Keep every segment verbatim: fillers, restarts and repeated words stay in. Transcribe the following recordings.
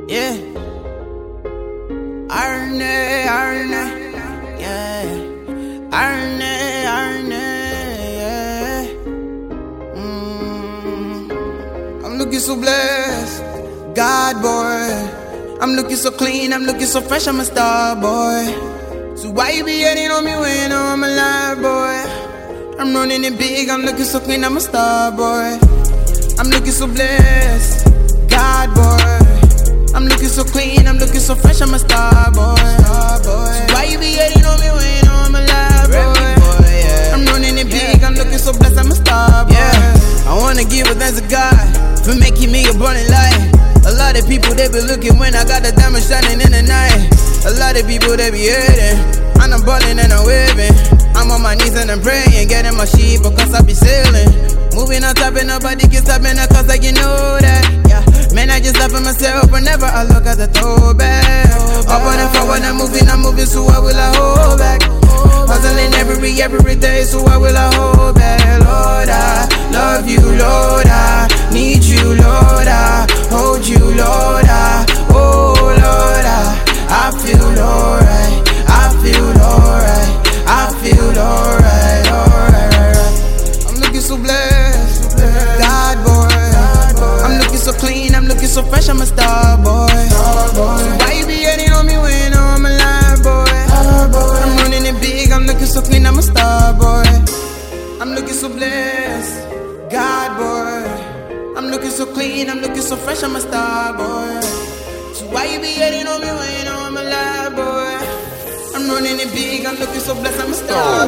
Yeah. Arne, Arne, yeah. Arne, Arne, yeah. Mm. I'm looking so blessed, God boy. I'm looking so clean, I'm looking so fresh, I'm a star boy. So why you be hating on me when I'm alive, boy? I'm running it big, I'm looking so clean, I'm a star boy. I'm looking so blessed, God boy. I'm looking so clean, I'm looking so fresh, I'm a star boy. Star boy. So why you be hating on me when I'm alive, boy? boy yeah. I'm running it big, yeah. I'm looking so blessed, I'm a star boy. Yeah. I wanna give a thanks to God for making me a burning light. A lot of people, they be looking when I got the diamond shining in the night. A lot of people, they be hating, and I'm balling and I'm waving. I'm on my knees and I'm praying, getting my sheep because I be sailing. Moving on top and nobody can stop me now, cause like you know that. Yeah, man, I just stop at myself whenever I look at the throwback. Up on and forward, I'm moving, I'm moving, so why will I hold back? Hustling every, every day, so why will I hold back? Lord, I love you, Lord, I need you, Lord, I hold you, Lord, I, oh Lord, I, I feel alright, I feel alright, I feel alright, alright. I'm looking so blessed, God boy. I'm looking so clean, I'm looking so fresh, I'm a star boy. So why you be hating on me when I'm alive, boy? I'm running it big, I'm looking so clean, I'm a star boy. I'm looking so blessed, God boy. I'm looking so clean, I'm looking so fresh, I'm a star boy. So why you be hating on me when I'm alive, boy? I'm running it big, I'm looking so blessed, I'm a star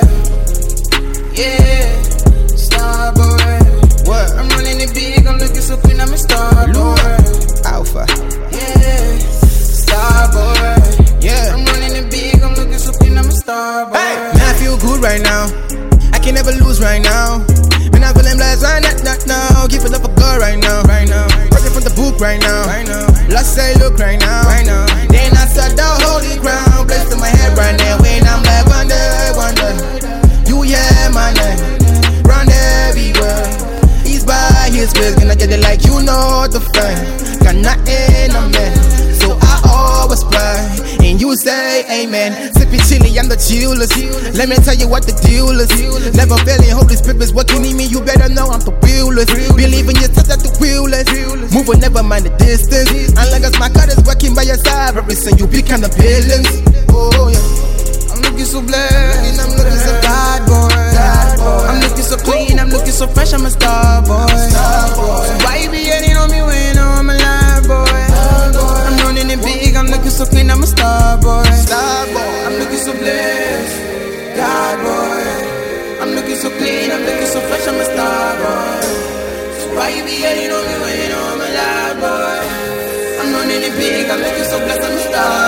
boy. Yeah, star boy. What? I'm running it big, I'm looking so clean, I'm a star boy. Alpha. Yeah, star boy. Yeah, I'm running it big, I'm looking so clean, I'm a star boy. Hey, man, I feel good right now. I can never lose right now. Man, I feeling blessed right now, not now. Give it up for God right now, right now. Working from the book right now, right now. Let's say look right now, right now. Then I saw the holy ground, blessed in my head right now. When I'm like wonder, wonder, you yeah my name, run everywhere. He's by his ways, gonna get it like you know the fame. Got nothing on me, so I always pray. And you say amen. Sipping chili, I'm the chillest. Let me tell you what the deal is. Never failing, Holy Spirit's working in me. You better know I'm the realest. Believe in yourself, that's the realest. Moving, never mind the distance. And long as my God is working by your side, represent you become the balance. Oh yeah. I'm looking so blessed, I'm looking so God boy. I'm looking so clean, I'm looking so fresh, I'm a star boy. So why you be hating on me when I'm alive, boy? I'm running it big, I'm looking so clean, I'm a star boy. I'm looking so blessed, God boy. I'm looking so clean, I'm looking so fresh, I'm a star boy. So why you be hating on me when I'm alive, boy? I'm running it big, I'm looking so blessed, I'm a star boy.